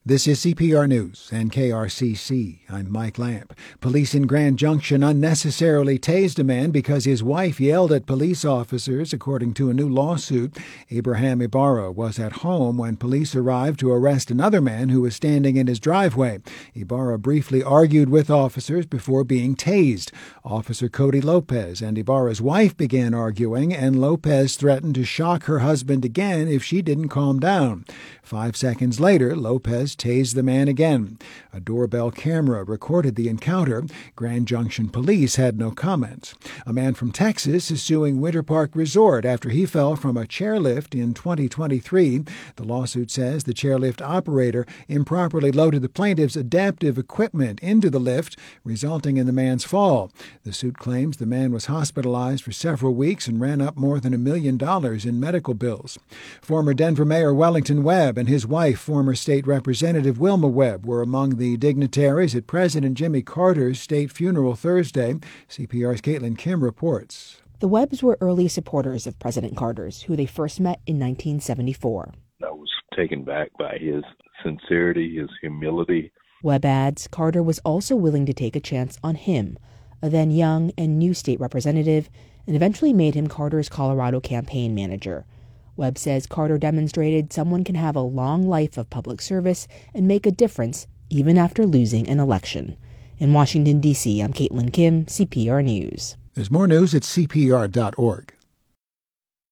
This is CPR News and KRCC. I'm Mike Lamp. Police in Grand Junction unnecessarily tased a man because his wife yelled at police officers, according to a new lawsuit. Abraham Ibarra was at home when police arrived to arrest another man who was standing in his driveway. Ibarra briefly argued with officers before being tased. Officer Cody Lopez and Ibarra's wife began arguing, and Lopez threatened to shock her husband again if she didn't calm down. 5 seconds later, Lopez tased the man again. A doorbell camera recorded the encounter. Grand Junction police had no comments. A man from Texas is suing Winter Park Resort after he fell from a chairlift in 2023. The lawsuit says the chairlift operator improperly loaded the plaintiff's adaptive equipment into the lift, resulting in the man's fall. The suit claims the man was hospitalized for several weeks and ran up more than $1 million in medical bills. Former Denver Mayor Wellington Webb and his wife, former state representative Wilma Webb, were among the dignitaries at President Jimmy Carter's state funeral Thursday. CPR's Caitlin Kim reports. The Webbs were early supporters of President Carter's, who they first met in 1974. I was taken back by his sincerity, his humility. Webb adds Carter was also willing to take a chance on him, a then young and new state representative, and eventually made him Carter's Colorado campaign manager. Webb says Carter demonstrated someone can have a long life of public service and make a difference even after losing an election. In Washington, D.C., I'm Caitlin Kim, CPR News. There's more news at CPR.org.